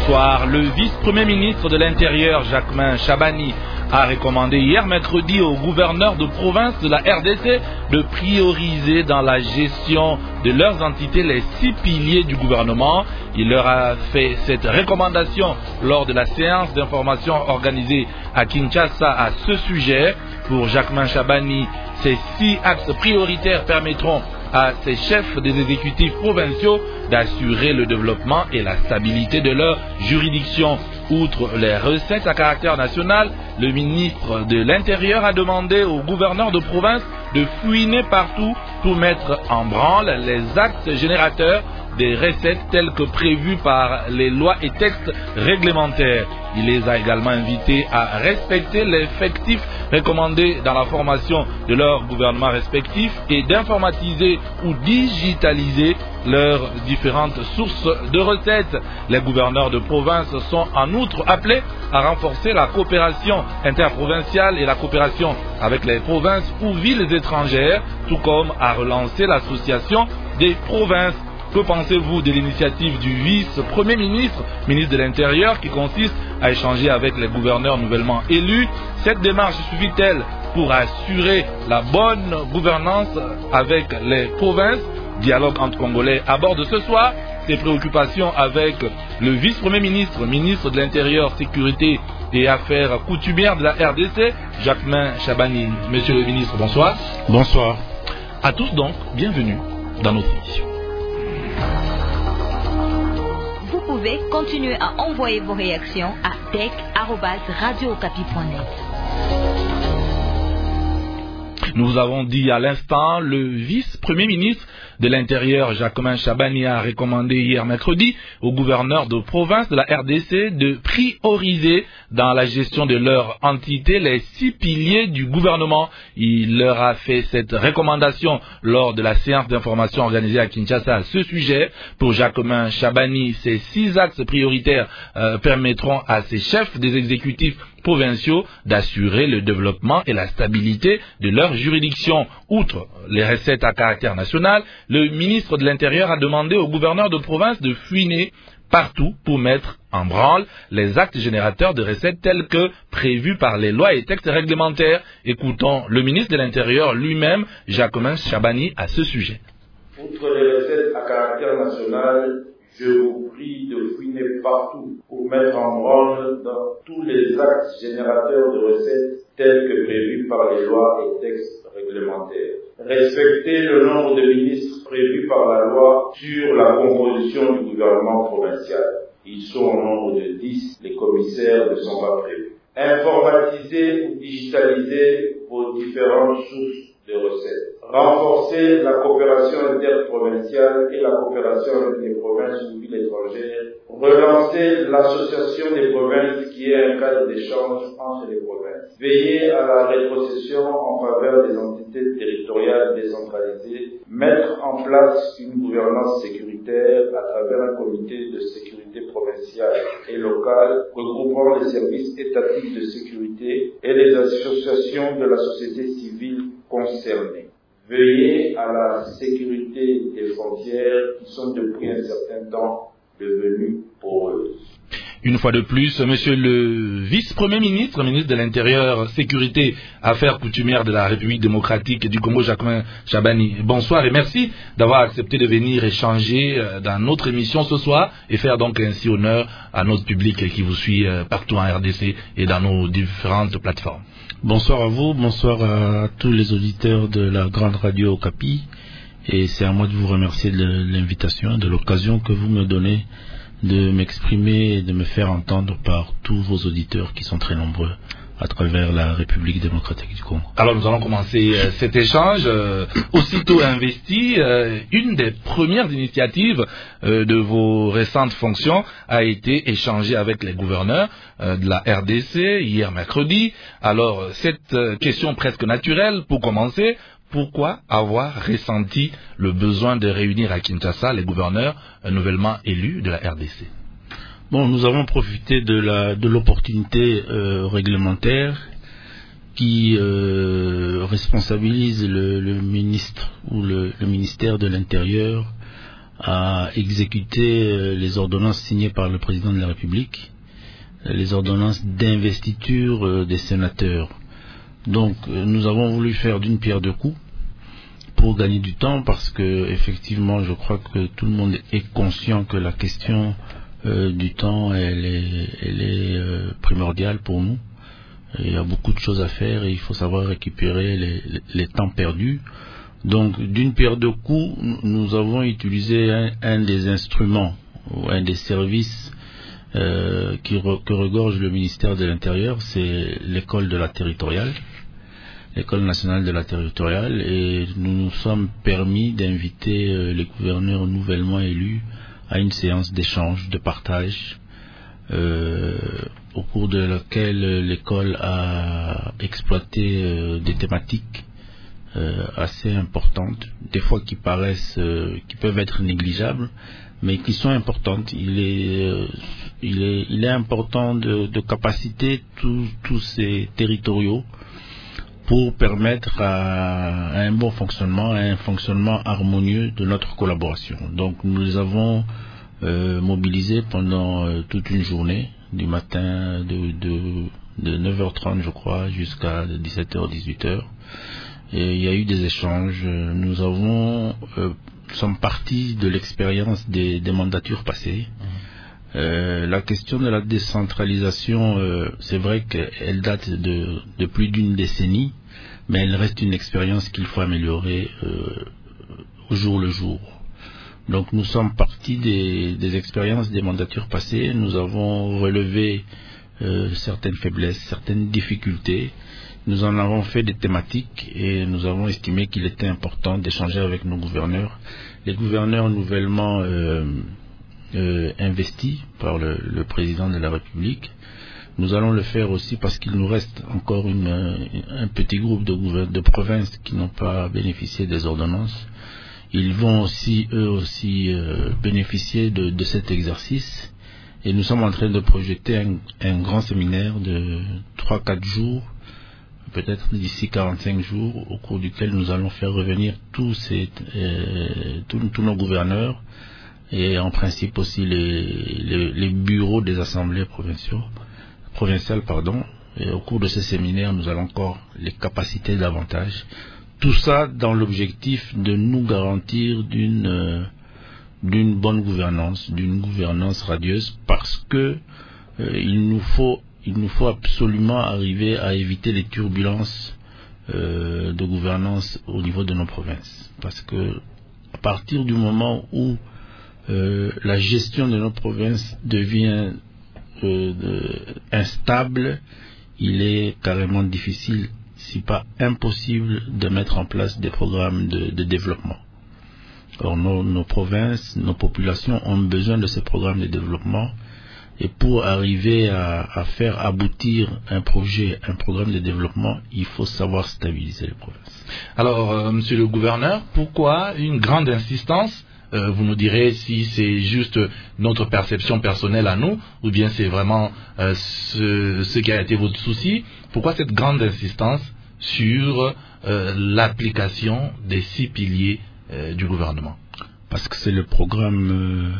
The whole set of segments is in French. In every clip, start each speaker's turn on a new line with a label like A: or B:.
A: Bonsoir. Le vice-premier ministre de l'Intérieur, Jacquemain Chabani, a recommandé hier mercredi au gouverneur de province de la RDC de prioriser dans la gestion de leurs entités les 6 piliers du gouvernement. Il leur a fait cette recommandation lors de la séance d'information organisée à Kinshasa à ce sujet. Pour Jacquemain Chabani, ces 6 axes prioritaires permettront à ces chefs des exécutifs provinciaux d'assurer le développement et la stabilité de leur juridiction. Outre les recettes à caractère national, le ministre de l'Intérieur a demandé au gouverneur de province de fouiner partout pour mettre en branle les actes générateurs des recettes telles que prévues par les lois et textes réglementaires. Il les a également invités à respecter l'effectif recommandé dans la formation de leurs gouvernements respectifs et d'informatiser ou digitaliser leurs différentes sources de recettes. Les gouverneurs de province sont en outre appelés à renforcer la coopération interprovinciale et la coopération avec les provinces ou villes étrangères, tout comme à relancer l'association des provinces. Que pensez-vous de l'initiative du vice-premier ministre, ministre de l'Intérieur, qui consiste à échanger avec les gouverneurs nouvellement élus? Cette démarche suffit-elle pour assurer la bonne gouvernance avec les provinces? Dialogue entre Congolais aborde ce soir ses préoccupations avec le vice-premier ministre, ministre de l'Intérieur, Sécurité et Affaires coutumières de la RDC, Jacquemain Chabani. Monsieur le ministre, bonsoir.
B: Bonsoir.
A: À tous donc, bienvenue dans notre émission.
C: Vous pouvez continuer à envoyer vos réactions à tech@radiookapi.net.
A: Nous avons dit à l'instant, le vice-premier ministre de l'Intérieur, Jacquemain Chabani, a recommandé hier mercredi au gouverneur de province de la RDC de prioriser dans la gestion de leur entité les 6 piliers du gouvernement. Il leur a fait cette recommandation lors de la séance d'information organisée à Kinshasa à ce sujet. Pour Jacquemain Chabani, ces 6 axes prioritaires permettront à ces chefs des exécutifs provinciaux d'assurer le développement et la stabilité de leur juridiction. Outre les recettes à caractère national, le ministre de l'Intérieur a demandé au gouverneur de province de fouiner partout pour mettre en branle les actes générateurs de recettes tels que prévus par les lois et textes réglementaires. Écoutons le ministre de l'Intérieur lui-même, Jacquemain Chabani, à ce sujet.
D: Outre les recettes à caractère national, je vous prie de fouiner partout pour mettre en branle dans tous les actes générateurs de recettes tels que prévus par les lois et textes réglementaires. Respectez le nombre de ministres prévus par la loi sur la composition du gouvernement provincial. Ils sont au nombre de 10, les commissaires ne sont pas prévus. Informatisez ou digitalisez vos différentes sources de recettes. Renforcer la coopération interprovinciale et la coopération avec les provinces ou villes étrangères. Relancer l'association des provinces qui est un cadre d'échange entre les provinces. Veiller à la rétrocession en faveur des entités territoriales décentralisées. Mettre en place une gouvernance sécuritaire à travers un comité de sécurité provinciale et locale regroupant les services étatiques de sécurité et les associations de la société civile concernées. Veiller à la sécurité des frontières qui sont depuis un certain temps devenues poreuses.
A: Une fois de plus, monsieur le vice-premier ministre, ministre de l'Intérieur, Sécurité, Affaires coutumières de la République démocratique du Congo, Jacquemain Chabani. Bonsoir et merci d'avoir accepté de venir échanger dans notre émission ce soir et faire donc ainsi honneur à notre public qui vous suit partout en RDC et dans nos différentes plateformes.
B: Bonsoir à vous, bonsoir à tous les auditeurs de la grande radio Okapi. Et c'est à moi de vous remercier de l'invitation, de l'occasion que vous me donnez de m'exprimer et de me faire entendre par tous vos auditeurs qui sont très nombreux à travers la République démocratique du Congo.
A: Alors nous allons commencer cet échange. Aussitôt investi, une des premières initiatives de vos récentes fonctions a été échangée avec les gouverneurs de la RDC hier mercredi. Alors cette question presque naturelle pour commencer, pourquoi avoir ressenti le besoin de réunir à Kinshasa les gouverneurs nouvellement élus de la RDC?
B: Bon, nous avons profité de l'opportunité réglementaire qui responsabilise le ministre ou le ministère de l'Intérieur à exécuter les ordonnances signées par le président de la République, les ordonnances d'investiture des sénateurs. Donc nous avons voulu faire d'une pierre deux coups pour gagner du temps, parce que effectivement je crois que tout le monde est conscient que la question du temps elle est primordiale pour nous. Il y a beaucoup de choses à faire et il faut savoir récupérer les temps perdus. Donc d'une pierre deux coups, nous avons utilisé un des instruments ou un des services que regorge le ministère de l'Intérieur, c'est l'école de la territoriale, l'école nationale de la territoriale, et nous nous sommes permis d'inviter les gouverneurs nouvellement élus à une séance d'échange, de partage, au cours de laquelle l'école a exploité des thématiques assez importantes, des fois qui peuvent être négligeables, mais qui sont importantes. Il est important de capaciter tous ces territoriaux pour permettre à un bon fonctionnement, à un fonctionnement harmonieux de notre collaboration. Donc nous les avons mobilisés pendant toute une journée, du matin de 9h30 je crois jusqu'à 17h, 18h. Et il y a eu des échanges. Nous sommes partis de l'expérience des mandatures passées. La question de la décentralisation, c'est vrai qu'elle date de plus d'une décennie, mais elle reste une expérience qu'il faut améliorer au jour le jour. Donc nous sommes partis des expériences des mandatures passées. Nous avons relevé certaines faiblesses, certaines difficultés. Nous en avons fait des thématiques et nous avons estimé qu'il était important d'échanger avec nos gouverneurs. Les gouverneurs nouvellement investis par le président de la République. Nous allons le faire aussi parce qu'il nous reste encore un petit groupe de provinces qui n'ont pas bénéficié des ordonnances. Ils vont aussi, eux aussi, bénéficier de cet exercice. Et nous sommes en train de projeter un grand séminaire de 3-4 jours, peut-être d'ici 45 jours, au cours duquel nous allons faire revenir tous nos gouverneurs et en principe aussi les bureaux des assemblées provinciales. Et au cours de ce séminaire, nous allons encore les capaciter davantage. Tout ça dans l'objectif de nous garantir d'une bonne gouvernance, d'une gouvernance radieuse, parce que il nous faut absolument arriver à éviter les turbulences de gouvernance au niveau de nos provinces. Parce que à partir du moment où la gestion de nos provinces devient instable, il est carrément difficile, si pas impossible, de mettre en place des programmes de développement. Or, nos provinces, nos populations ont besoin de ces programmes de développement. Et pour arriver à faire aboutir un programme de développement, il faut savoir stabiliser les provinces.
A: Alors, monsieur le gouverneur, pourquoi une grande insistance? Vous nous direz si c'est juste notre perception personnelle à nous, ou bien c'est vraiment ce qui a été votre souci. Pourquoi cette grande insistance sur l'application des 6 piliers du gouvernement?
B: Parce que c'est le programme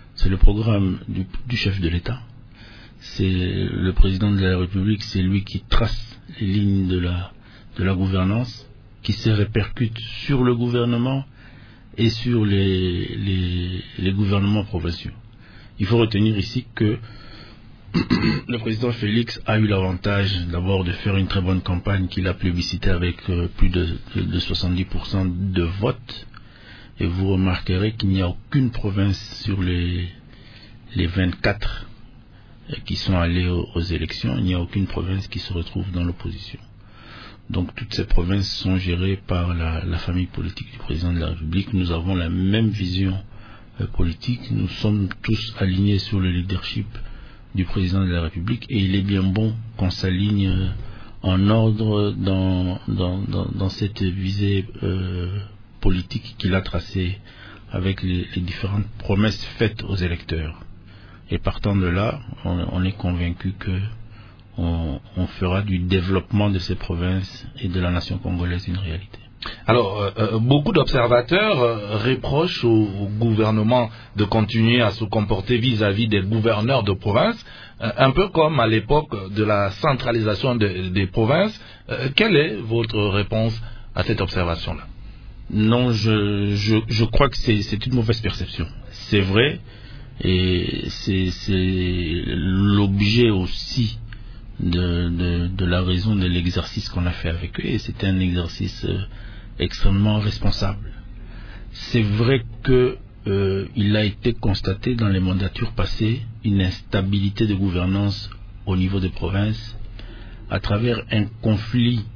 B: du chef de l'État. C'est le président de la République, c'est lui qui trace les lignes de la gouvernance, qui se répercute sur le gouvernement et sur les gouvernements provinciaux. Il faut retenir ici que le président Félix a eu l'avantage d'abord de faire une très bonne campagne qu'il a plébiscitée avec plus de 70% de votes. Et vous remarquerez qu'il n'y a aucune province sur les 24 qui sont allés aux élections, il n'y a aucune province qui se retrouve dans l'opposition. Donc toutes ces provinces sont gérées par la famille politique du président de la République. Nous avons la même vision politique, nous sommes tous alignés sur le leadership du président de la République, et il est bien bon qu'on s'aligne en ordre dans cette visée politique qu'il a tracée avec les différentes promesses faites aux électeurs. Et partant de là, on est convaincu que on fera du développement de ces provinces et de la nation congolaise une réalité.
A: Alors, beaucoup d'observateurs reprochent au gouvernement de continuer à se comporter vis-à-vis des gouverneurs de province, un peu comme à l'époque de la centralisation des provinces. Quelle est votre réponse à cette observation-là?
B: Non, je crois que c'est une mauvaise perception. C'est vrai, et c'est l'objet aussi de la raison de l'exercice qu'on a fait avec eux, et c'était un exercice extrêmement responsable. C'est vrai que il a été constaté dans les mandatures passées une instabilité de gouvernance au niveau des provinces à travers un conflit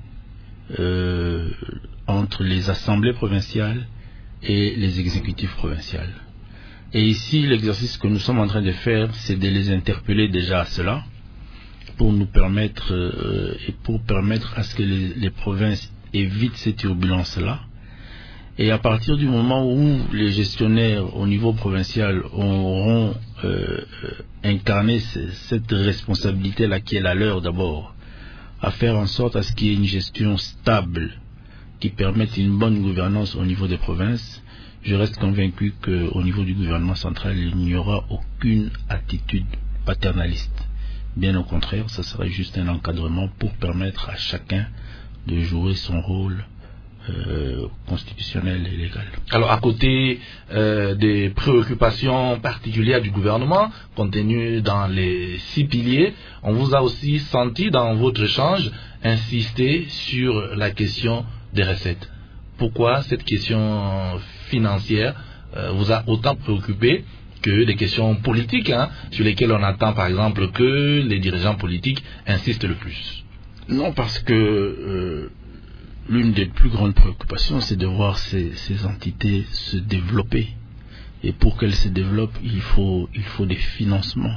B: entre les assemblées provinciales et les exécutifs provinciaux. Et ici, l'exercice que nous sommes en train de faire, c'est de les interpeller déjà à cela, pour nous permettre et pour permettre à ce que les provinces évitent ces turbulences-là. Et à partir du moment où les gestionnaires au niveau provincial auront incarné cette responsabilité-là qui est la leur d'abord, à faire en sorte à ce qu'il y ait une gestion stable qui permette une bonne gouvernance au niveau des provinces, je reste convaincu qu'au niveau du gouvernement central, il n'y aura aucune attitude paternaliste. Bien au contraire, ce serait juste un encadrement pour permettre à chacun de jouer son rôle constitutionnel et légal.
A: Alors, à côté des préoccupations particulières du gouvernement, contenues dans les 6 piliers, on vous a aussi senti dans votre échange insister sur la question des recettes. Pourquoi cette question financière vous a autant préoccupé que des questions politiques, sur lesquelles on attend par exemple que les dirigeants politiques insistent le plus?
B: Non, parce que l'une des plus grandes préoccupations, c'est de voir ces entités se développer. Et pour qu'elles se développent, il faut des financements.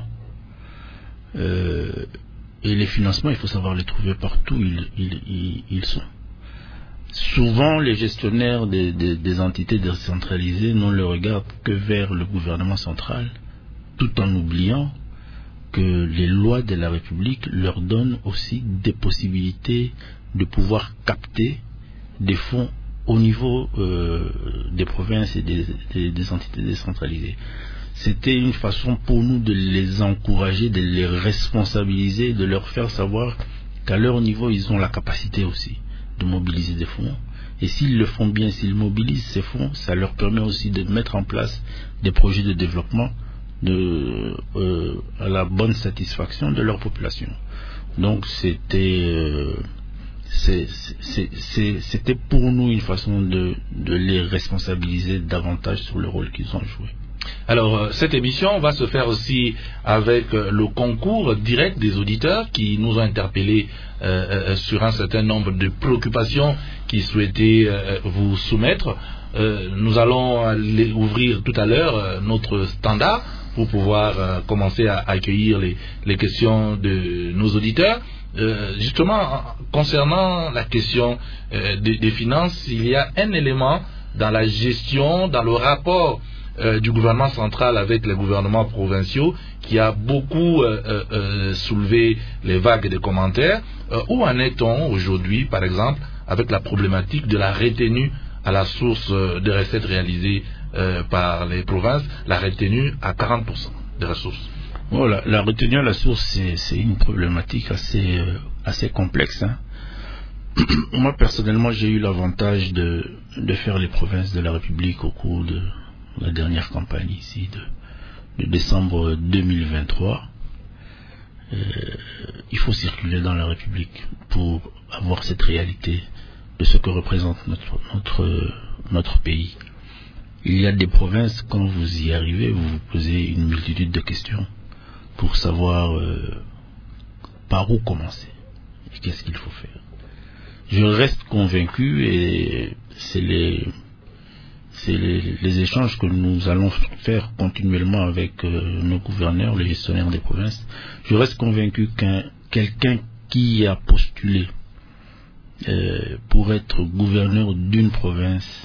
B: Et les financements, il faut savoir les trouver partout où ils sont. Souvent, les gestionnaires des entités décentralisées n'ont le regard que vers le gouvernement central, tout en oubliant que les lois de la République leur donnent aussi des possibilités de pouvoir capter des fonds au niveau des provinces et des entités décentralisées. C'était une façon pour nous de les encourager, de les responsabiliser, de leur faire savoir qu'à leur niveau, ils ont la capacité aussi de mobiliser des fonds. Et s'ils le font bien, s'ils mobilisent ces fonds, ça leur permet aussi de mettre en place des projets de développement à la bonne satisfaction de leur population. Donc c'était pour nous une façon de les responsabiliser davantage sur le rôle qu'ils ont joué.
A: Alors, cette émission va se faire aussi avec le concours direct des auditeurs qui nous ont interpellés sur un certain nombre de préoccupations qu'ils souhaitaient vous soumettre. Nous allons ouvrir tout à l'heure notre standard pour pouvoir commencer à accueillir les questions de nos auditeurs. Justement, concernant la question des finances, il y a un élément dans la gestion, dans le rapport du gouvernement central avec les gouvernements provinciaux qui a beaucoup soulevé les vagues de commentaires. Où en est-on aujourd'hui, par exemple, avec la problématique de la retenue à la source de recettes réalisées par les provinces, la retenue à 40% des ressources?
B: Bon, la retenue à la source, c'est une problématique assez complexe. Moi, personnellement, j'ai eu l'avantage de faire les provinces de la République au cours de la dernière campagne ici de décembre 2023. Il faut circuler dans la République pour avoir cette réalité de ce que représente notre pays. Il y a des provinces, quand vous y arrivez, vous vous posez une multitude de questions pour savoir par où commencer et qu'est-ce qu'il faut faire. Je reste convaincu, et c'est les échanges que nous allons faire continuellement avec nos gouverneurs, les gestionnaires des provinces. Je reste convaincu qu'un quelqu'un qui a postulé pour être gouverneur d'une province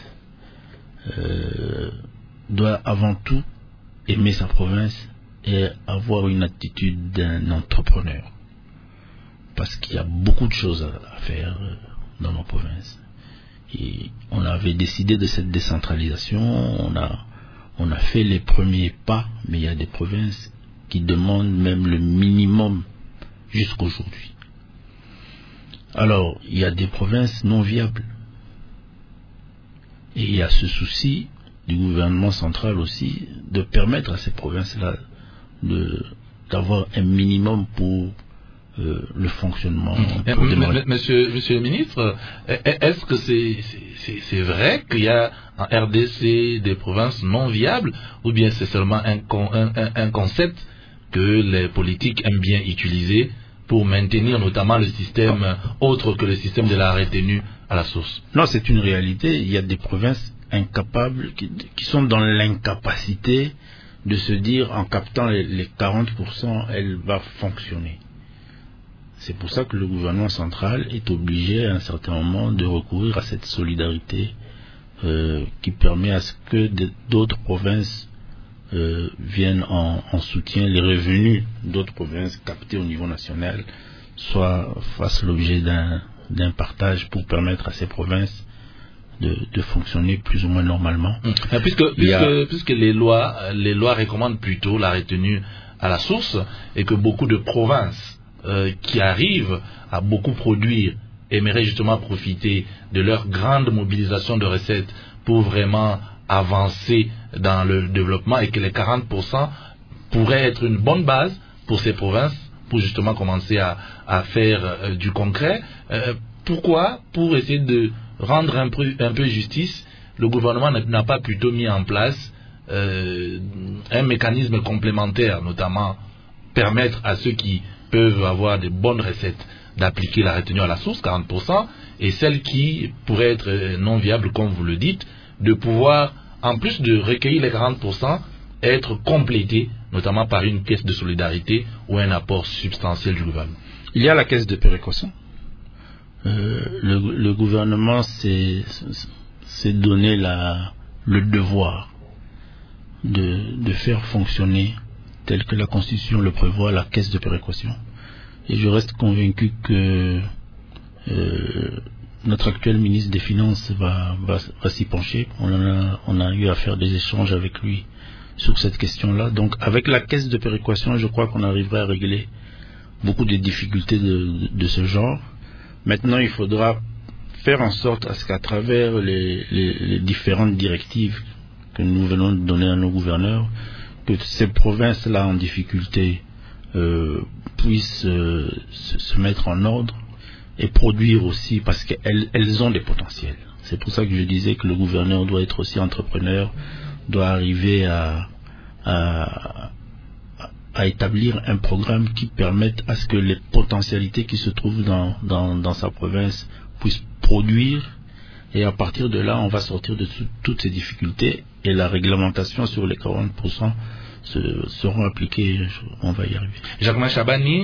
B: doit avant tout aimer sa province et avoir une attitude d'un entrepreneur. Parce qu'il y a beaucoup de choses à faire dans nos provinces. Et on avait décidé de cette décentralisation, on a fait les premiers pas, mais il y a des provinces qui demandent même le minimum jusqu'aujourd'hui. Alors, il y a des provinces non viables. Et il y a ce souci du gouvernement central aussi de permettre à ces provinces-là d'avoir un minimum pour le fonctionnement.
A: Monsieur le ministre, est-ce que c'est vrai qu'il y a en RDC des provinces non viables, ou bien c'est seulement un concept que les politiques aiment bien utiliser pour maintenir notamment le système autre que le système de la retenue à la source?
B: Non, c'est une réalité. Il y a des provinces incapables qui sont dans l'incapacité de se dire en captant les 40%, elle va fonctionner. C'est pour ça que le gouvernement central est obligé à un certain moment de recourir à cette solidarité qui permet à ce que d'autres provinces viennent en soutien. Les revenus d'autres provinces captés au niveau national fassent l'objet d'un partage pour permettre à ces provinces de fonctionner plus ou moins normalement.
A: Puisque les lois recommandent plutôt la retenue à la source, et que beaucoup de provinces qui arrivent à beaucoup produire aimeraient justement profiter de leur grande mobilisation de recettes pour vraiment avancer dans le développement, et que les 40% pourraient être une bonne base pour ces provinces pour justement commencer à faire du concret. Pourquoi, pour essayer de rendre un peu justice, le gouvernement n'a pas plutôt mis en place un mécanisme complémentaire, notamment permettre à ceux qui peuvent avoir des bonnes recettes d'appliquer la retenue à la source, 40%, et celles qui pourraient être non viables, comme vous le dites, de pouvoir, en plus de recueillir les 40%, être complétées, notamment par une caisse de solidarité ou un apport substantiel du gouvernement?
B: Il y a la caisse de péréquation. Le gouvernement s'est donné le devoir de faire fonctionner, tel que la Constitution le prévoit, la caisse de péréquation. Et je reste convaincu que notre actuel ministre des Finances va s'y pencher. On a eu à faire des échanges avec lui sur cette question-là. Donc avec la caisse de péréquation, je crois qu'on arrivera à régler beaucoup de difficultés de ce genre. Maintenant, il faudra faire en sorte à ce qu'à travers les différentes directives que nous venons de donner à nos gouverneurs, que ces provinces-là en difficulté puissent se mettre en ordre et produire aussi, parce qu'elles ont des potentiels. C'est pour ça que je disais que le gouverneur doit être aussi entrepreneur, doit arriver à établir un programme qui permette à ce que les potentialités qui se trouvent dans sa province puissent produire, et à partir de là, on va sortir de toutes ces difficultés, et la réglementation sur les 40% seront appliquées, on va y arriver.
A: Jacquemain Chabani,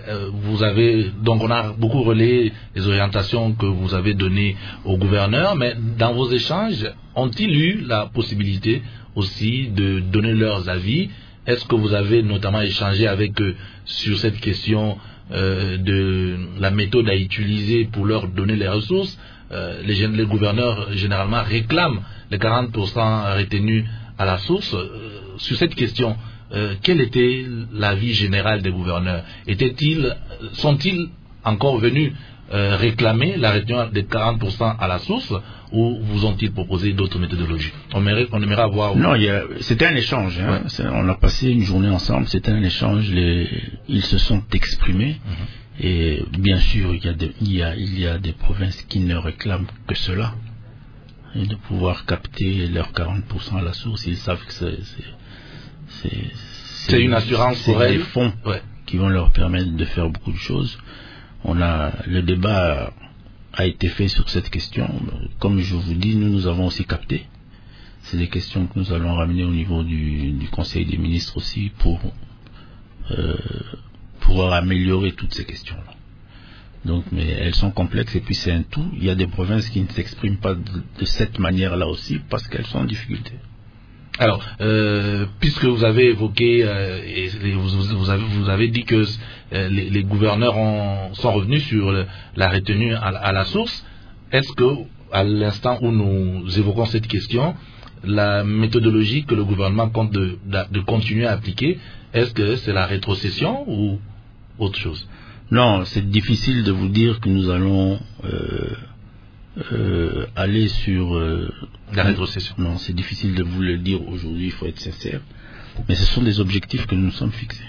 A: on a beaucoup relayé les orientations que vous avez données au gouverneur, mais dans vos échanges, ont-ils eu la possibilité aussi de donner leurs avis? Est-ce que vous avez notamment échangé avec eux sur cette question de la méthode à utiliser pour leur donner les ressources? Les gouverneurs généralement réclament les 40% retenus à la source. Sur cette question, quel était l'avis général des gouverneurs? Sont-ils encore venus réclamer la retenue des 40% à la source, ou vous ont-ils proposé d'autres méthodologies? On aimerait avoir...
B: Non, c'était un échange. Hein. Ouais. On a passé une journée ensemble, c'était un échange. Ils se sont exprimés. Et bien sûr, il y a des provinces qui ne réclament que cela. Et de pouvoir capter leurs 40% à la source, ils savent que
A: c'est une assurance pour elles.
B: Des fonds qui vont leur permettre de faire beaucoup de choses. Le débat a été fait sur cette question. Comme je vous dis, nous avons aussi capté. C'est des questions que nous allons ramener au niveau du Conseil des ministres aussi pour pouvoir améliorer toutes ces questions-là. Donc, mais elles sont complexes, et puis c'est un tout. Il y a des provinces qui ne s'expriment pas de cette manière-là aussi parce qu'elles sont en difficulté.
A: Alors, puisque vous avez évoqué et vous avez dit que les gouverneurs sont revenus sur la retenue à la source, est-ce que à l'instant où nous évoquons cette question, la méthodologie que le gouvernement compte de continuer à appliquer, est-ce que c'est la rétrocession ou autre chose?
B: Non, c'est difficile de vous dire que nous allons aller sur
A: la rétrocession.
B: Non, c'est difficile de vous le dire aujourd'hui, il faut être sincère. Mais ce sont des objectifs que nous nous sommes fixés.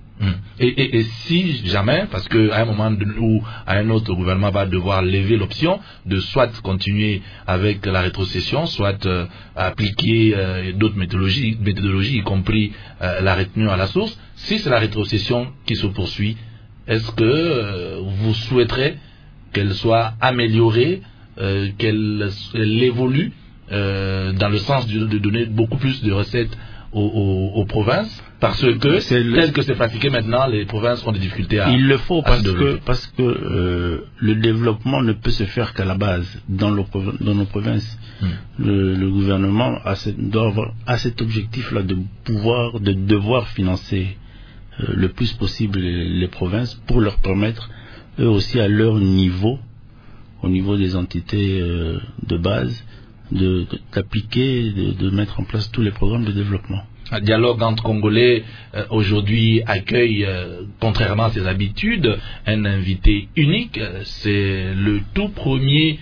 A: Et si jamais, parce qu'à un moment ou à un autre, le gouvernement va devoir lever l'option de soit continuer avec la rétrocession, soit appliquer d'autres méthodologies, y compris la retenue à la source, si c'est la rétrocession qui se poursuit, est-ce que vous souhaiterez qu'elle soit améliorée, qu'elle évolue dans le sens de donner beaucoup plus de recettes aux provinces, parce que tel que c'est pratiqué maintenant, les provinces ont des difficultés à...
B: Il le faut parce que le développement ne peut se faire qu'à la base dans nos provinces. Le gouvernement doit avoir cet objectif-là de devoir financer le plus possible les provinces pour leur permettre eux aussi à leur niveau, au niveau des entités de base, d'appliquer, de mettre en place tous les programmes de développement.
A: Un dialogue entre Congolais aujourd'hui accueille, contrairement à ses habitudes, un invité unique. C'est le tout premier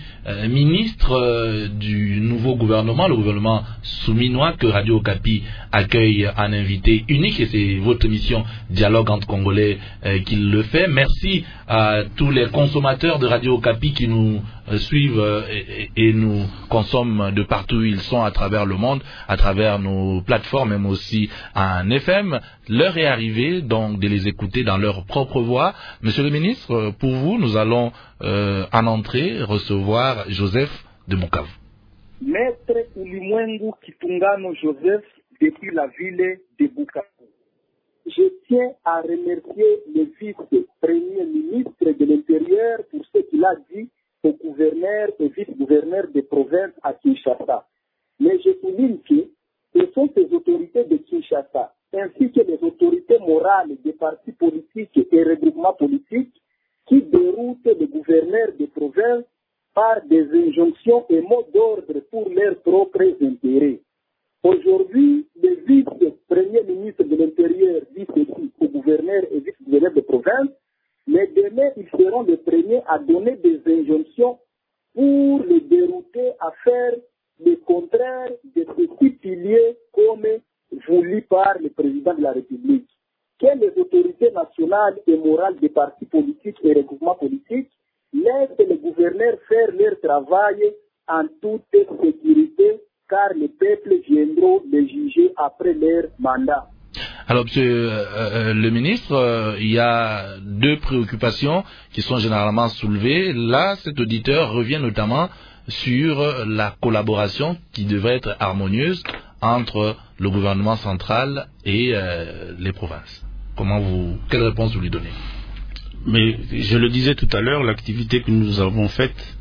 A: ministre du nouveau gouvernement, le gouvernement souminois, que Radio Okapi accueille un invité unique, et c'est votre émission Dialogue entre Congolais qui le fait. Merci à tous les consommateurs de Radio Okapi qui nous suivent et nous consomment de partout où ils sont à travers le monde, à travers nos plateformes, même aussi en FM. L'heure est arrivée donc de les écouter dans leur propre voix. Monsieur le ministre, pour vous, nous allons en entrée recevoir Joseph de Bukavu.
E: Maître Ulimwengu Kitungano Joseph, depuis la ville de Bukavu. Je tiens à remercier le vice-premier ministre de l'Intérieur pour ce qu'il a dit aux gouverneurs et vice-gouverneurs des provinces à Kinshasa. Mais je souligne que ce sont ces autorités de Kinshasa, ainsi que les autorités morales des partis politiques et regroupements politiques, qui déroutent les gouverneurs des provinces par des injonctions et mots d'ordre pour leurs propres intérêts. Aujourd'hui, le vice-premier ministre de l'Intérieur dit ceci aux gouverneurs et vice-gouverneurs des provinces, mais demain, ils seront les premiers à donner des injonctions pour les dérouter à faire le contraire de ce petits piliers comme voulu par le président de la République. Que les autorités nationales et morales des partis politiques et regroupements politiques laissent les gouverneurs faire leur travail en toute sécurité, car les peuples viendront les juger après leur mandat.
A: Alors, monsieur le ministre, il y a deux préoccupations qui sont généralement soulevées. Là, cet auditeur revient notamment sur la collaboration qui devrait être harmonieuse entre le gouvernement central et les provinces. Quelle réponse vous lui donnez?
B: Mais je le disais tout à l'heure, l'activité que nous avons faite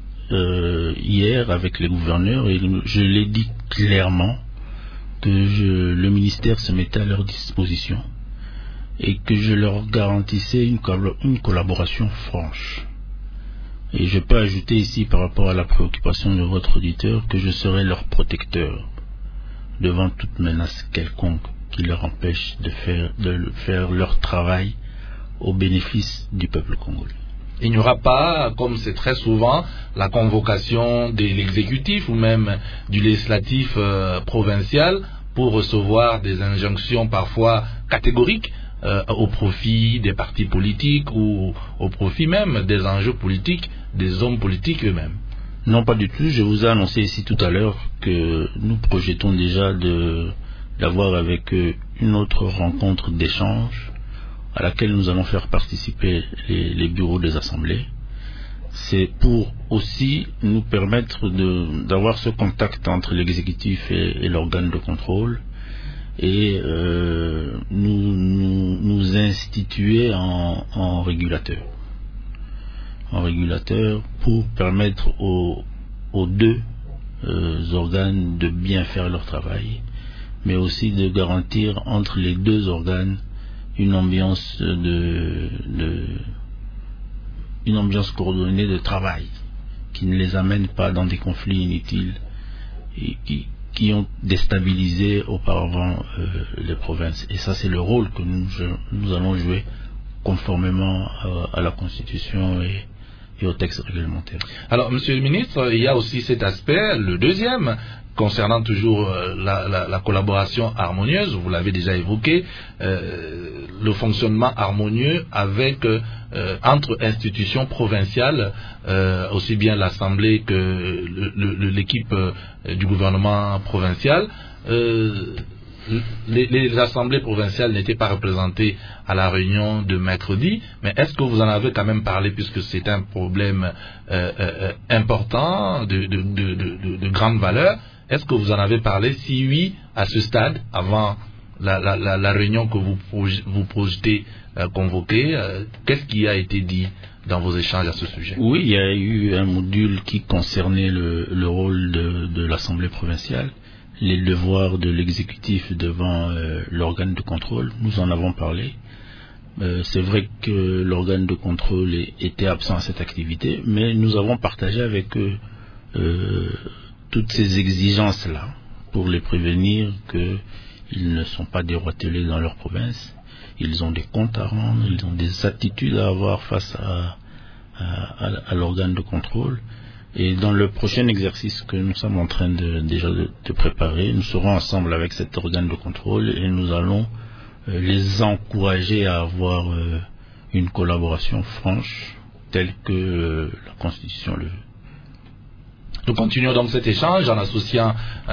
B: hier avec les gouverneurs, et je l'ai dit clairement, que le ministère se mettait à leur disposition et que je leur garantissais une collaboration franche. Et je peux ajouter ici, par rapport à la préoccupation de votre auditeur, que je serai leur protecteur devant toute menace quelconque qui leur empêche de faire leur travail au bénéfice du peuple congolais.
A: Il n'y aura pas, comme c'est très souvent, la convocation de l'exécutif ou même du législatif provincial pour recevoir des injonctions parfois catégoriques au profit des partis politiques ou au profit même des enjeux politiques des hommes politiques eux-mêmes.
B: Non, pas du tout. Je vous ai annoncé ici tout à l'heure que nous projetons déjà d'avoir avec eux une autre rencontre d'échange à laquelle nous allons faire participer les bureaux des assemblées. C'est pour aussi nous permettre d'avoir ce contact entre l'exécutif et l'organe de contrôle et nous instituer en régulateur. En régulateur pour permettre aux deux organes de bien faire leur travail, mais aussi de garantir entre les deux organes une ambiance une ambiance coordonnée de travail qui ne les amènent pas dans des conflits inutiles et qui ont déstabilisé auparavant les provinces. Et ça, c'est le rôle que nous allons jouer conformément à la Constitution et aux textes réglementaires.
A: Alors, Monsieur le ministre, il y a aussi cet aspect, le deuxième, concernant toujours la collaboration harmonieuse, vous l'avez déjà évoqué, le fonctionnement harmonieux avec entre institutions provinciales, aussi bien l'Assemblée que l'équipe du gouvernement provincial. Les assemblées provinciales n'étaient pas représentées à la réunion de mercredi, mais est-ce que vous en avez quand même parlé, puisque c'est un problème important, de grande valeur? Est-ce que vous en avez parlé? Si oui, à ce stade, avant la réunion que vous projetez convoquer, qu'est-ce qui a été dit dans vos échanges à ce sujet?
B: Oui, il y a eu un module qui concernait le rôle de l'Assemblée provinciale, les devoirs de l'exécutif devant l'organe de contrôle. Nous en avons parlé. C'est vrai que l'organe de contrôle était absent à cette activité, mais nous avons partagé avec eux toutes ces exigences-là pour les prévenir qu'ils ne sont pas déroitelés dans leur province. Ils ont des comptes à rendre, ils ont des attitudes à avoir face à l'organe de contrôle. Et dans le prochain exercice que nous sommes en train déjà de préparer, nous serons ensemble avec cet organe de contrôle et nous allons les encourager à avoir une collaboration franche telle que la Constitution le veut.
A: Nous continuons donc cet échange en associant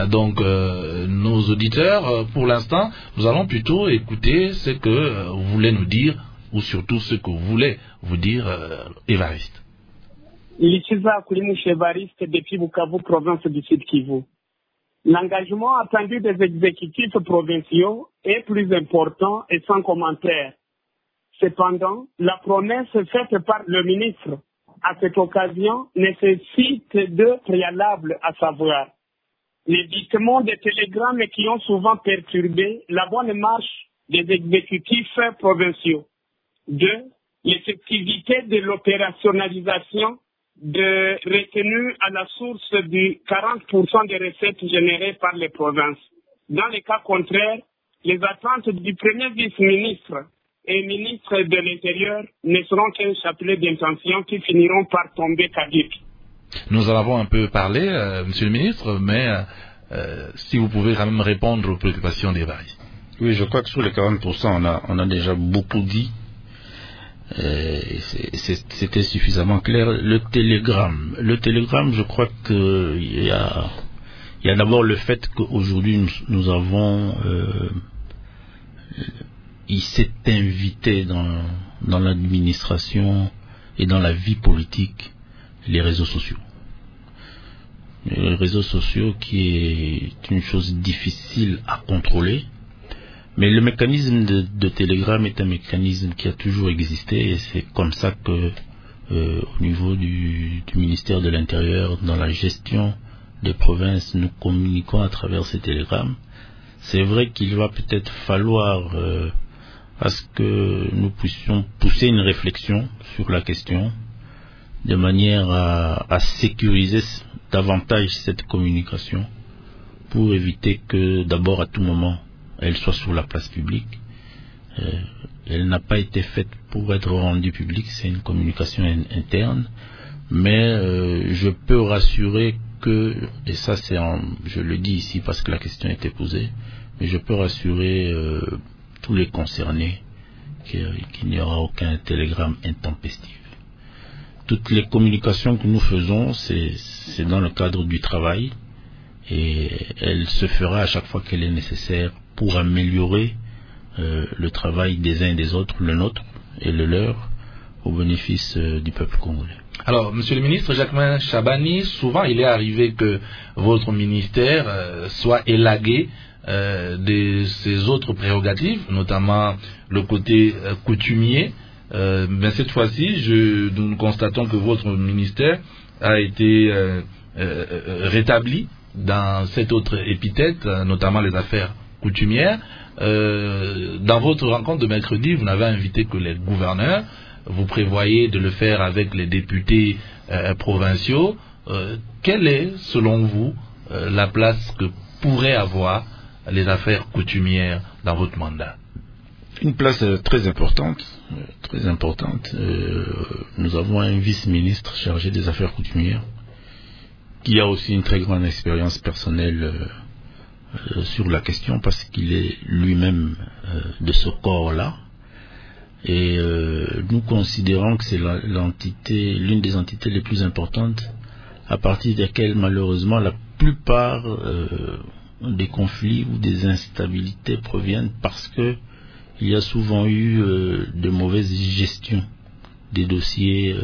A: nos auditeurs. Pour l'instant, nous allons plutôt écouter ce que vous voulez nous dire, ou surtout ce que vous voulez vous dire, Évariste.
E: Lichiza Kulimushe Evariste depuis Bukavu, province du Sud Kivu. L'engagement attendu des exécutifs provinciaux est plus important et sans commentaire. Cependant, la promesse faite par le ministre à cette occasion nécessite deux préalables, à savoir l'évitement des télégrammes qui ont souvent perturbé la bonne marche des exécutifs provinciaux. 2. L'effectivité de l'opérationnalisation de retenue à la source du 40% des recettes générées par les provinces. Dans les cas contraires, les attentes du premier vice-ministre et ministre de l'Intérieur ne seront qu'un chapelet d'intentions qui finiront par tomber caduques.
A: Nous en avons un peu parlé, Monsieur le ministre, mais si vous pouvez quand même répondre aux préoccupations des variés.
B: Oui, je crois que sur les 40%, on a déjà beaucoup dit. C'était suffisamment clair. Le télégramme, je crois qu'il y a d'abord le fait qu'aujourd'hui nous avons il s'est invité dans l'administration et dans la vie politique les réseaux sociaux. Les réseaux sociaux qui est une chose difficile à contrôler. Mais le mécanisme de télégramme est un mécanisme qui a toujours existé et c'est comme ça que au niveau du ministère de l'Intérieur, dans la gestion des provinces, nous communiquons à travers ces télégrammes. C'est vrai qu'il va peut-être falloir à ce que nous puissions pousser une réflexion sur la question de manière à sécuriser davantage cette communication pour éviter que d'abord à tout moment elle soit sur la place publique. Elle n'a pas été faite pour être rendue publique, c'est une communication interne, mais je peux rassurer que, et ça je le dis ici parce que la question a été posée, mais je peux rassurer tous les concernés qu'il n'y aura aucun télégramme intempestif. Toutes les communications que nous faisons, c'est dans le cadre du travail et elle se fera à chaque fois qu'elle est nécessaire pour améliorer le travail des uns et des autres, le nôtre et le leur, au bénéfice du peuple congolais.
A: Alors, Monsieur le ministre Jacquemain Chabani, souvent il est arrivé que votre ministère soit élagué de ses autres prérogatives, notamment le côté coutumier. Mais cette fois-ci, nous constatons que votre ministère a été rétabli dans cette autre épithète, notamment les affaires coutumières. Dans votre rencontre de mercredi, vous n'avez invité que les gouverneurs. vous prévoyez de le faire avec les députés provinciaux. Quelle est, selon vous, la place que pourraient avoir les affaires coutumières dans votre mandat?
B: Une place très importante. Nous avons un vice-ministre chargé des affaires coutumières qui a aussi une très grande expérience personnelle sur la question parce qu'il est lui-même de ce corps-là. Et nous considérons que c'est l'une des entités les plus importantes à partir desquelles malheureusement la plupart des conflits ou des instabilités proviennent parce que il y a souvent eu de mauvaises gestions des dossiers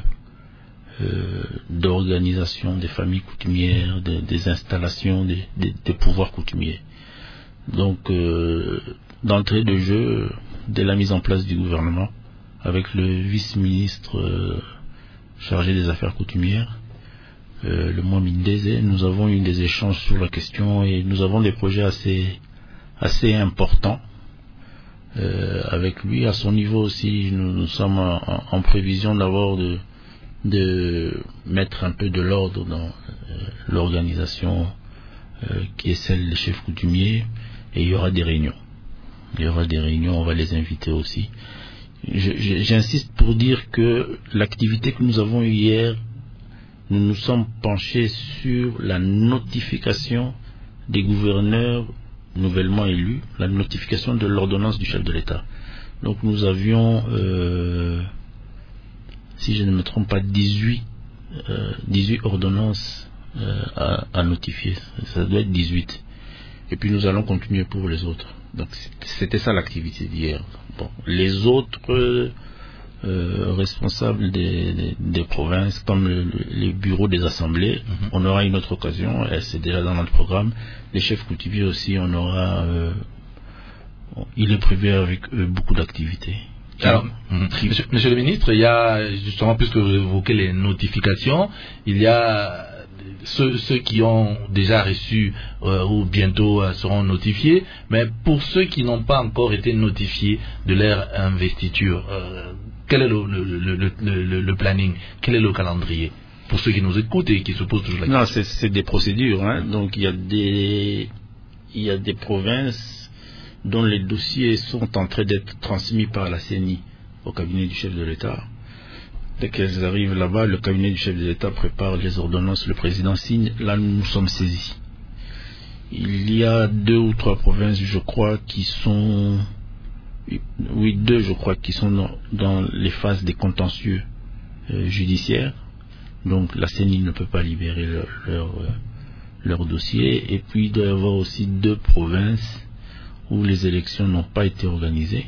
B: d'organisation des familles coutumières, des installations des pouvoirs coutumiers. Donc, d'entrée de jeu, dès la mise en place du gouvernement, avec le vice-ministre chargé des affaires coutumières, le mois Mindese, nous avons eu des échanges sur la question et nous avons des projets assez importants avec lui. À son niveau aussi, nous sommes en prévision d'abord de mettre un peu de l'ordre dans l'organisation qui est celle des chefs coutumiers, et il y aura des réunions, on va les inviter aussi. J'insiste pour dire que l'activité que nous avons eue hier, nous nous sommes penchés sur la notification des gouverneurs nouvellement élus, la notification de l'ordonnance du chef de l'État. Donc nous avions, si je ne me trompe pas, 18 ordonnances à notifier. Ça doit être 18. Et puis nous allons continuer pour les autres. Donc c'était ça l'activité d'hier. Bon, les autres responsables des provinces, comme les bureaux des assemblées, on aura une autre occasion, et c'est déjà dans notre programme. Les chefs coutumiers aussi, on aura, il est prévu avec eux beaucoup d'activités.
A: Alors, monsieur le ministre, il y a justement, puisque vous évoquez les notifications, il y a ceux qui ont déjà reçu ou bientôt seront notifiés, mais pour ceux qui n'ont pas encore été notifiés de leur investiture, quel est le planning, quel est le calendrier pour ceux qui nous écoutent et qui se posent toujours la question?
B: Non, c'est des procédures, hein. Donc il y a des provinces dont les dossiers sont en train d'être transmis par la CENI au cabinet du chef de l'État. Dès qu'elles arrivent là-bas, le cabinet du chef de l'État prépare les ordonnances, le président signe, là nous sommes saisis. Il y a 2 ou 3 provinces, je crois, qui sont... Oui, 2, je crois, qui sont dans les phases des contentieux judiciaires. Donc la CENI ne peut pas libérer leur dossier. Et puis il doit y avoir aussi 2 provinces où les élections n'ont pas été organisées.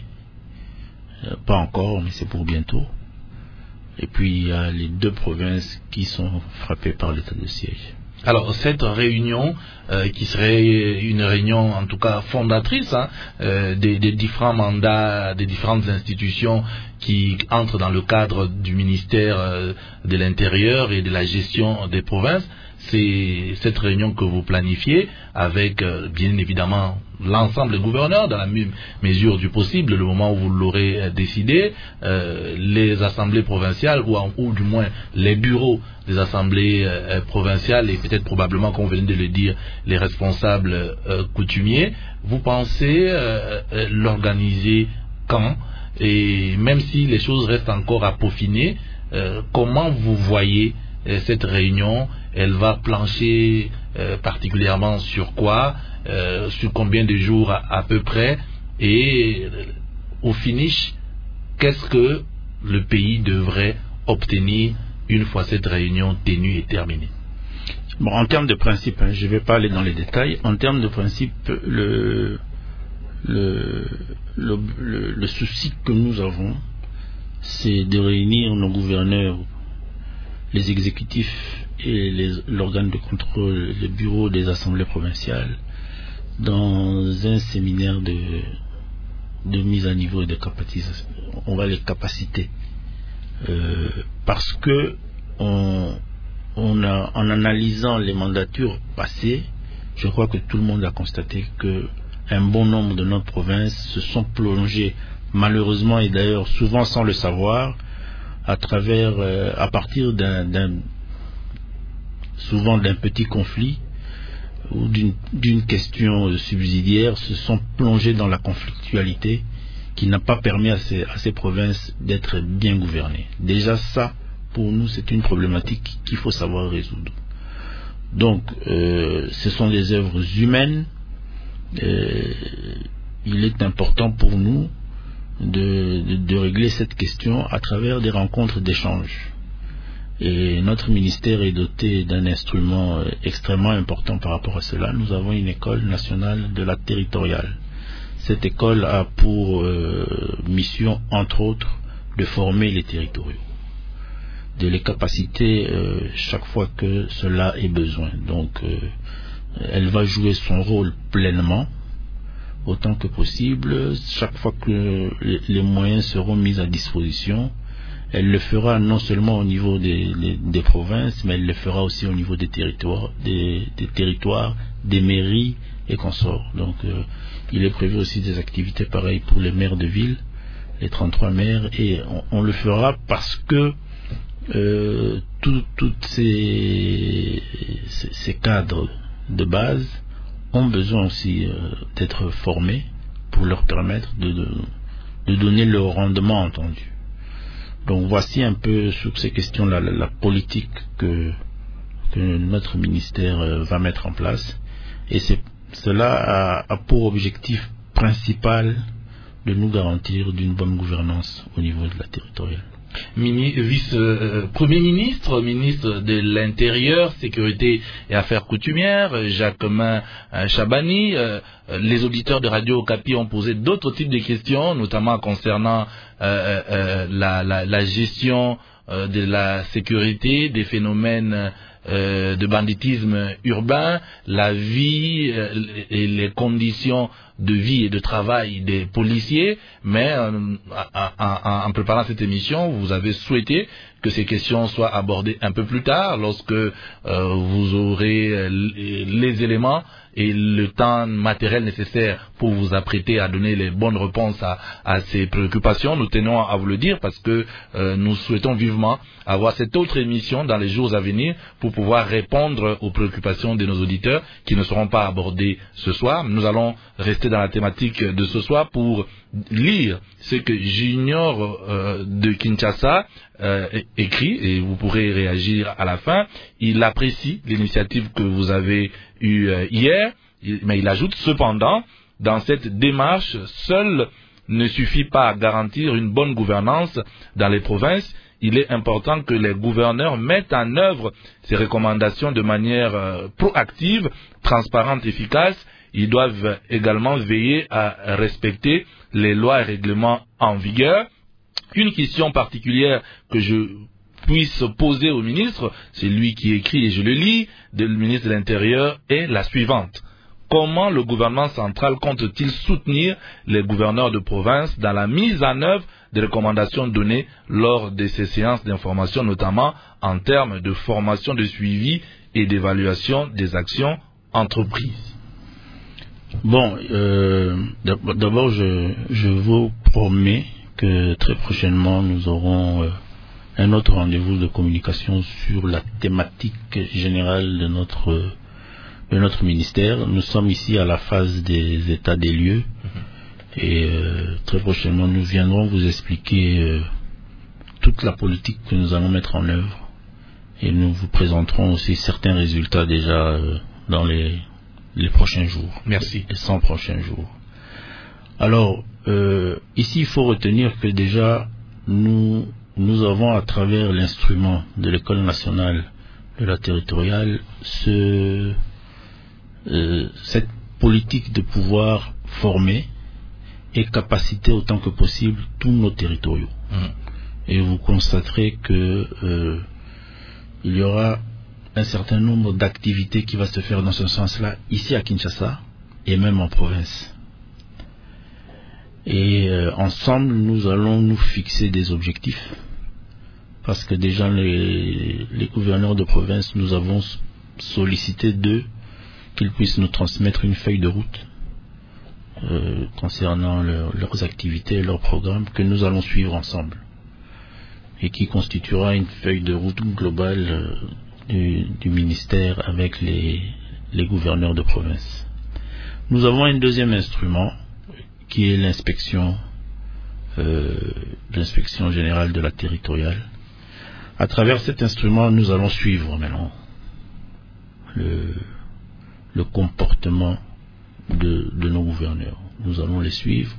B: Pas encore, mais c'est pour bientôt. Et puis il y a les 2 provinces qui sont frappées par l'état de siège.
A: Alors cette réunion qui serait une réunion en tout cas fondatrice des différents mandats, des différentes institutions qui entrent dans le cadre du ministère de l'Intérieur et de la gestion des provinces, c'est cette réunion que vous planifiez avec bien évidemment l'ensemble des gouverneurs dans la mesure du possible, le moment où vous l'aurez décidé, les assemblées provinciales ou du moins les bureaux des assemblées provinciales et peut-être probablement, comme vous venez de le dire, les responsables coutumiers. Vous pensez l'organiser quand? Et même si les choses restent encore à peaufiner, comment vous voyez cette réunion? Elle va plancher particulièrement sur quoi, sur combien de jours à peu près, et au finish, qu'est-ce que le pays devrait obtenir une fois cette réunion tenue et terminée?
B: Bon, en termes de principe, je ne vais pas aller dans les détails. En termes de principe, le souci que nous avons, c'est de réunir nos gouverneurs, les exécutifs et l'organe de contrôle, le bureau des assemblées provinciales, dans un séminaire de mise à niveau et de capacitation. On va les capaciter. Parce que en analysant les mandatures passées, je crois que tout le monde a constaté que un bon nombre de nos provinces se sont plongées malheureusement et d'ailleurs souvent sans le savoir, à partir souvent d'un petit conflit ou d'une question subsidiaire, se sont plongés dans la conflictualité qui n'a pas permis à ces provinces d'être bien gouvernées. Déjà ça, pour nous, c'est une problématique qu'il faut savoir résoudre. Donc, ce sont des œuvres humaines. Il est important pour nous de régler cette question à travers des rencontres d'échange. Et notre ministère est doté d'un instrument extrêmement important par rapport à cela. Nous avons une école nationale de la territoriale. Cette école a pour mission, entre autres, de former les territoriaux, de les capaciter chaque fois que cela est besoin. Donc, elle va jouer son rôle pleinement, autant que possible. Chaque fois que les moyens seront mis à disposition, elle le fera non seulement au niveau des provinces, mais elle le fera aussi au niveau des territoires, des mairies et consorts. Donc, il est prévu aussi des activités pareilles pour les maires de ville, les 33 maires, et on le fera parce que tous ces cadres de base ont besoin aussi d'être formés pour leur permettre de donner le rendement attendu. Donc voici un peu sur ces questions-là la politique que notre ministère va mettre en place, et cela a pour objectif principal de nous garantir d'une bonne gouvernance au niveau de la territoriale.
A: Premier ministre, ministre de l'Intérieur, Sécurité et Affaires coutumières, Jacquemin Chabani, les auditeurs de Radio Okapi ont posé d'autres types de questions, notamment concernant la gestion de la sécurité, des phénomènes de banditisme urbain, la vie et les conditions de vie et de travail des policiers, mais en préparant cette émission, vous avez souhaité que ces questions soient abordées un peu plus tard, lorsque vous aurez les éléments et le temps matériel nécessaire pour vous apprêter à donner les bonnes réponses à ces préoccupations. Nous tenons à vous le dire parce que nous souhaitons vivement avoir cette autre émission dans les jours à venir pour pouvoir répondre aux préoccupations de nos auditeurs qui ne seront pas abordées ce soir. Nous allons rester dans la thématique de ce soir pour lire ce que Junior de Kinshasa écrit, et vous pourrez réagir à la fin. Il apprécie l'initiative que vous avez eue hier, mais il ajoute cependant, dans cette démarche, seul ne suffit pas à garantir une bonne gouvernance dans les provinces. Il est important que les gouverneurs mettent en œuvre ces recommandations de manière proactive, transparente, efficace. Ils doivent également veiller à respecter les lois et règlements en vigueur. Une question particulière que je puisse poser au ministre, c'est lui qui écrit et je le lis, le ministre de l'Intérieur, est la suivante. Comment le gouvernement central compte-t-il soutenir les gouverneurs de province dans la mise en œuvre des recommandations données lors de ces séances d'information, notamment en termes de formation, de suivi et d'évaluation des actions entreprises?
B: Bon, d'abord je vous promets que très prochainement nous aurons un autre rendez-vous de communication sur la thématique générale de notre ministère. Nous sommes ici à la phase des états des lieux et très prochainement nous viendrons vous expliquer toute la politique que nous allons mettre en œuvre, et nous vous présenterons aussi certains résultats déjà dans les prochains jours.
A: Merci.
B: Les 100 prochains jours. Alors, ici, il faut retenir que déjà, nous avons, à travers l'instrument de l'École nationale de la territoriale, cette politique de pouvoir former et capaciter autant que possible tous nos territoriaux. Et vous constaterez que il y aura un certain nombre d'activités qui va se faire dans ce sens-là, ici à Kinshasa et même en province. Et ensemble, nous allons nous fixer des objectifs, parce que déjà les gouverneurs de province, nous avons sollicité d'eux qu'ils puissent nous transmettre une feuille de route concernant leurs activités et leurs programmes que nous allons suivre ensemble et qui constituera une feuille de route globale du ministère avec les gouverneurs de province. Nous avons un deuxième instrument qui est l'inspection générale de la territoriale. À travers cet instrument, nous allons suivre maintenant le comportement de nos gouverneurs. Nous allons les suivre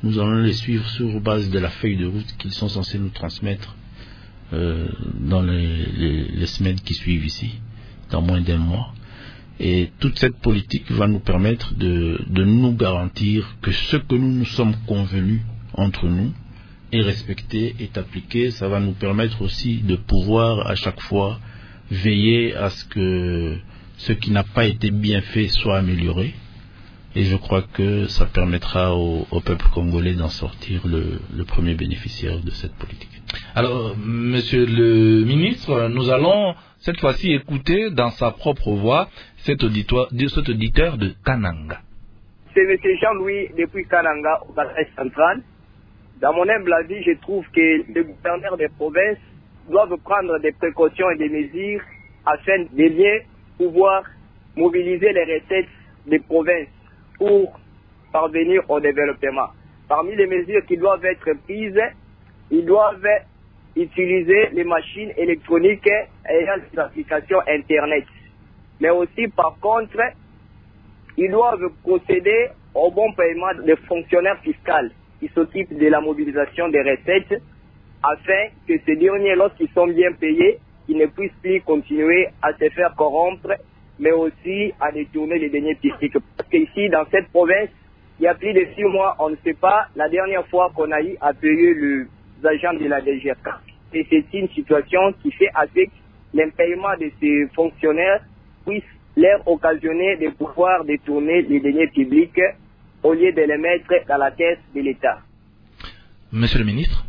B: sur base de la feuille de route qu'ils sont censés nous transmettre dans les semaines qui suivent ici, dans moins d'un mois. Et toute cette politique va nous permettre de nous garantir que ce que nous sommes convenus entre nous est respecté, est appliqué. Ça va nous permettre aussi de pouvoir à chaque fois veiller à ce que ce qui n'a pas été bien fait soit amélioré. Et je crois que ça permettra au peuple congolais d'en sortir le premier bénéficiaire de cette politique.
A: Alors, monsieur le ministre, nous allons cette fois-ci écouter dans sa propre voix cet auditeur de Kananga.
F: C'est monsieur Jean-Louis depuis Kananga, au Bassin central. Dans mon humble avis, je trouve que les gouverneurs des provinces doivent prendre des précautions et des mesures afin de bien pouvoir mobiliser les recettes des provinces pour parvenir au développement. Parmi les mesures qui doivent être prises, ils doivent utiliser les machines électroniques ayant des applications Internet. Mais aussi, par contre, ils doivent procéder au bon paiement des fonctionnaires fiscaux qui s'occupent de la mobilisation des recettes afin que ces derniers, lorsqu'ils sont bien payés, ils ne puissent plus continuer à se faire corrompre, mais aussi à détourner les deniers publics. Parce qu'ici, dans cette province, il y a plus de 6 mois, on ne sait pas la dernière fois qu'on a eu à payer les agents de la DGK. Et c'est une situation qui fait avec l'impayement de ces fonctionnaires puisse leur occasionner de pouvoir détourner les deniers publics au lieu de les mettre dans la caisse de l'État.
A: Monsieur le ministre?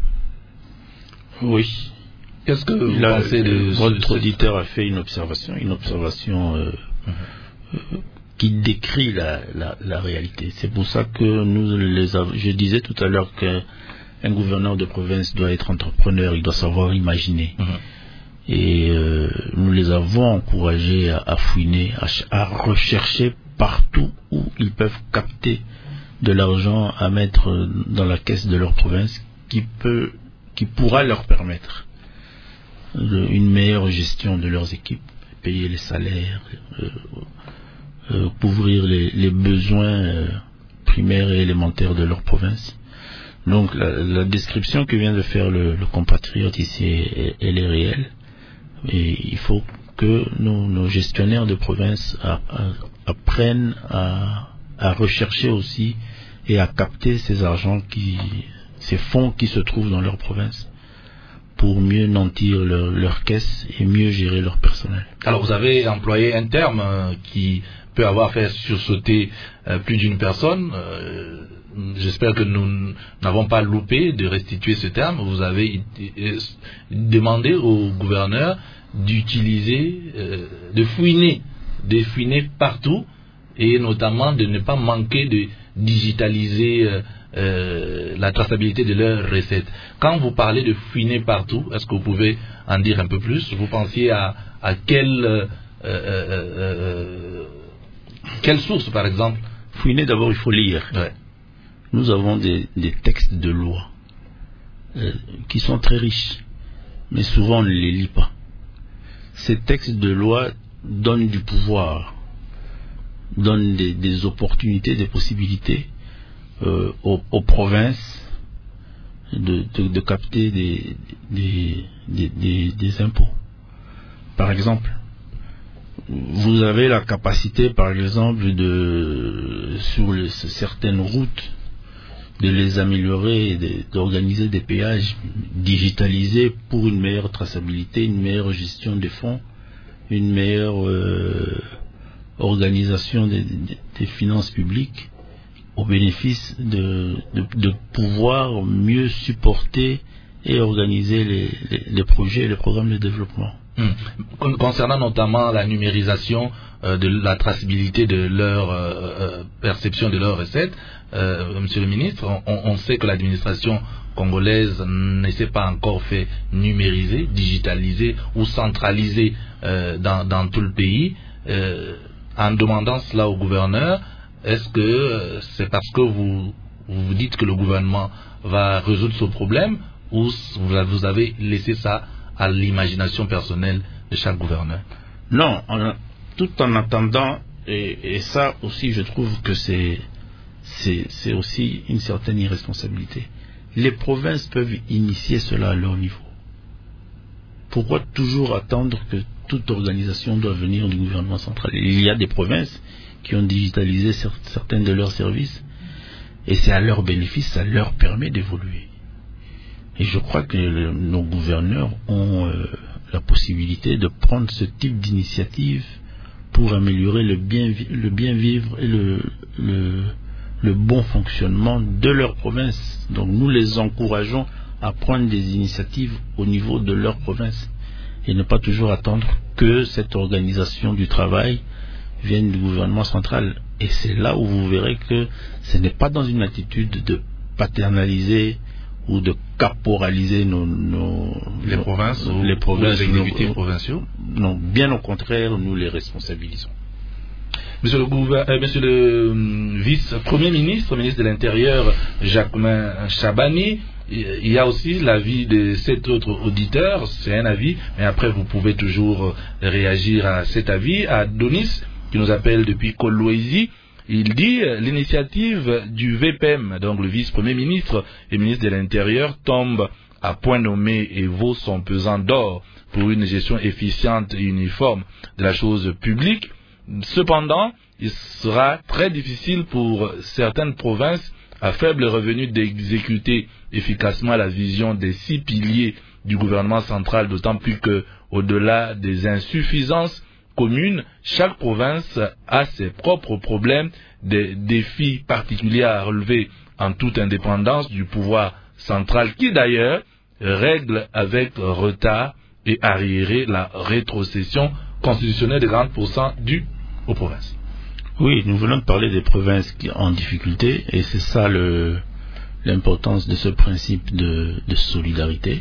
B: Oui.
A: Qu'est-ce que vous pensez de
B: votre auditeur a fait une observation qui décrit la réalité. C'est pour ça que je disais tout à l'heure qu'un gouverneur de province doit être entrepreneur, il doit savoir imaginer. Et nous les avons encouragés à fouiner, à rechercher partout où ils peuvent capter de l'argent à mettre dans la caisse de leur province qui pourra leur permettre une meilleure gestion de leurs équipes, payer les salaires, couvrir les besoins primaires et élémentaires de leur province. Donc la description que vient de faire le compatriote ici, elle est réelle. Et il faut que nos gestionnaires de province apprennent à rechercher aussi et à capter ces argents, ces fonds qui se trouvent dans leur province, pour mieux nantir leur caisse et mieux gérer leur personnel.
A: Alors vous avez employé un terme qui peut avoir fait sursauter plus d'une personne. J'espère que nous n'avons pas loupé de restituer ce terme. Vous avez demandé au gouverneur d'utiliser, de fouiner partout, et notamment de ne pas manquer de digitaliser la traçabilité de leurs recettes. Quand vous parlez de fouiner partout, est-ce que vous pouvez en dire un peu plus? Vous pensiez à quelle source, par exemple?
B: Fouiner, d'abord, il faut lire.
A: Ouais.
B: Nous avons des textes de loi qui sont très riches, mais souvent on ne les lit pas. Ces textes de loi donnent du pouvoir, donnent des opportunités, des possibilités aux provinces de capter des impôts. Par exemple, vous avez la capacité, par exemple, sur certaines routes, de les améliorer et d'organiser des péages digitalisés pour une meilleure traçabilité, une meilleure gestion des fonds, une meilleure organisation des finances publiques, au bénéfice de pouvoir mieux supporter et organiser les projets et les programmes de développement.
A: Concernant notamment la numérisation de la traçabilité de leur perception de leurs recettes, Monsieur le ministre, on sait que l'administration congolaise ne s'est pas encore fait numériser, digitaliser ou centraliser dans tout le pays. En demandant cela au gouverneur, est-ce que c'est parce que vous dites que le gouvernement va résoudre ce problème, ou vous avez laissé ça à l'imagination personnelle de chaque gouverneur?
B: Non, tout en attendant, et ça aussi je trouve que c'est aussi une certaine irresponsabilité. Les provinces peuvent initier cela à leur niveau. Pourquoi toujours attendre que toute organisation doit venir du gouvernement central? Il y a des provinces qui ont digitalisé certains de leurs services, et c'est à leur bénéfice, ça leur permet d'évoluer. Et je crois que nos gouverneurs ont la possibilité de prendre ce type d'initiative pour améliorer le bien vivre et le bon fonctionnement de leur province. Donc nous les encourageons à prendre des initiatives au niveau de leur province et ne pas toujours attendre que cette organisation du travail vienne du gouvernement central. Et c'est là où vous verrez que ce n'est pas dans une attitude de paternaliser ou de caporaliser
A: les provinces ou les exécutifs provinciaux.
B: Non, bien au contraire, nous les responsabilisons.
A: Monsieur le vice-premier ministre, ministre de l'Intérieur, Jacquemain Chabani, il y a aussi l'avis de 7 autres auditeurs, c'est un avis, mais après vous pouvez toujours réagir à cet avis. À Donis, qui nous appelle depuis Kolwezi, il dit l'initiative du VPM, donc le vice-premier ministre et ministre de l'Intérieur, tombe à point nommé et vaut son pesant d'or pour une gestion efficiente et uniforme de la chose publique. Cependant, il sera très difficile pour certaines provinces à faible revenu d'exécuter efficacement la vision des 6 piliers du gouvernement central, d'autant plus que, au-delà des insuffisances communes, chaque province a ses propres problèmes, des défis particuliers à relever en toute indépendance du pouvoir central, qui d'ailleurs règle avec retard et arriéré la rétrocession constitutionnelle de 40% due aux provinces.
B: Oui, nous venons de parler des provinces en difficulté, et c'est ça l'importance de ce principe de solidarité.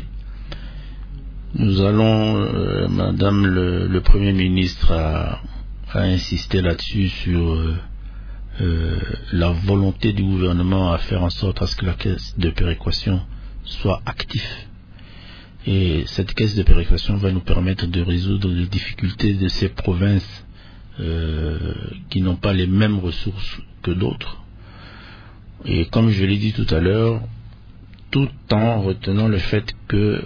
B: Nous allons, Madame le Premier ministre a insisté là-dessus sur la volonté du gouvernement à faire en sorte à ce que la caisse de péréquation soit active. Et cette caisse de péréquation va nous permettre de résoudre les difficultés de ces provinces qui n'ont pas les mêmes ressources que d'autres. Et comme je l'ai dit tout à l'heure, tout en retenant le fait que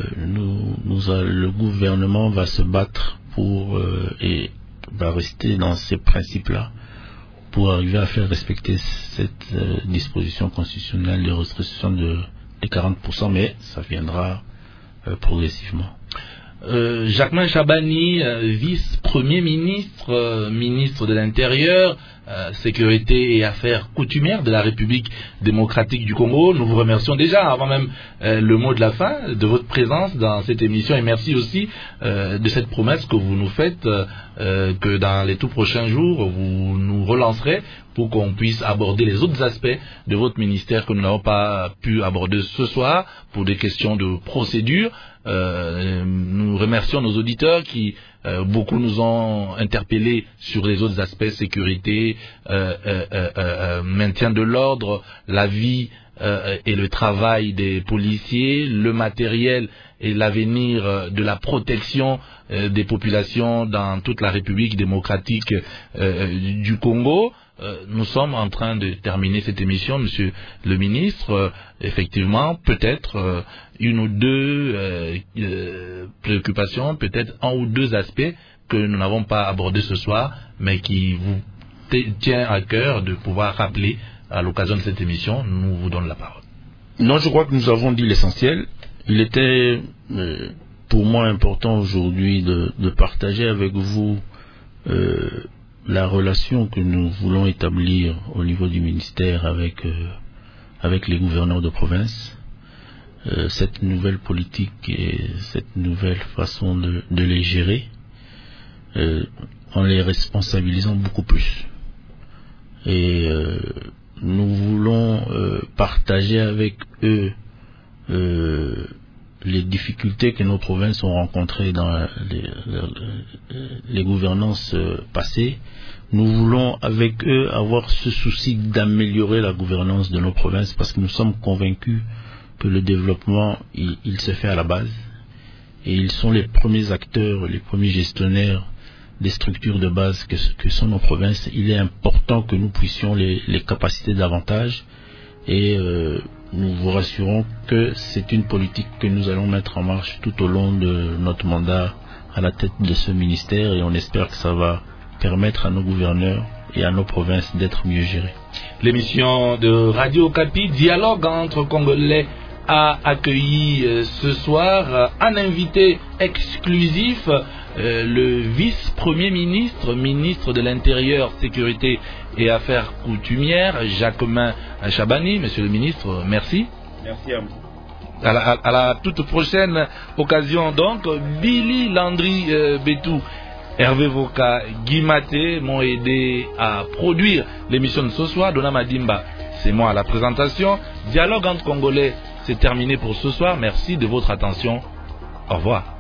B: le gouvernement va se battre et va rester dans ces principes-là pour arriver à faire respecter cette disposition constitutionnelle de restriction des 40%, mais ça viendra progressivement.
A: Jacquemain Chabani, vice-premier ministre, ministre de l'Intérieur, sécurité et affaires coutumières de la République démocratique du Congo. Nous vous remercions déjà, avant même le mot de la fin, de votre présence dans cette émission, et merci aussi de cette promesse que vous nous faites, que dans les tout prochains jours, vous nous relancerez pour qu'on puisse aborder les autres aspects de votre ministère que nous n'avons pas pu aborder ce soir pour des questions de procédure. Nous remercions nos auditeurs qui beaucoup nous ont interpellés sur les autres aspects, sécurité, maintien de l'ordre, la vie et le travail des policiers, le matériel et l'avenir de la protection des populations dans toute la République démocratique du Congo. Nous sommes en train de terminer cette émission, Monsieur le ministre. Effectivement, peut-être une ou deux préoccupations, peut-être un ou deux aspects que nous n'avons pas abordés ce soir, mais qui vous tient à cœur de pouvoir rappeler à l'occasion de cette émission. Nous vous donnons la parole.
B: Non, je crois que nous avons dit l'essentiel. Il était pour moi important aujourd'hui de partager avec vous la relation que nous voulons établir au niveau du ministère avec les gouverneurs de province. cette nouvelle politique et cette nouvelle façon de les gérer en les responsabilisant beaucoup plus. Et nous voulons partager avec eux les difficultés que nos provinces ont rencontrées dans les gouvernances passées. Nous voulons avec eux avoir ce souci d'améliorer la gouvernance de nos provinces parce que nous sommes convaincus que le développement, il se fait à la base. Et ils sont les premiers acteurs, les premiers gestionnaires des structures de base que sont nos provinces. Il est important que nous puissions les capaciter davantage et nous vous rassurons que c'est une politique que nous allons mettre en marche tout au long de notre mandat à la tête de ce ministère et on espère que ça va permettre à nos gouverneurs et à nos provinces d'être mieux gérées.
A: L'émission de Radio Okapi, Dialogue entre Congolais, a accueilli ce soir un invité exclusif, le vice-premier ministre, ministre de l'Intérieur, Sécurité et Affaires coutumières, Jacquemin Chabani. Monsieur le ministre, merci.
D: Merci à vous.
A: À la toute prochaine occasion donc. Billy Landry Betou, Hervé Voka, Guy Maté m'ont aidé à produire l'émission de ce soir. Dona Madimba, c'est moi à la présentation. Dialogue entre Congolais, c'est terminé pour ce soir. Merci de votre attention. Au revoir.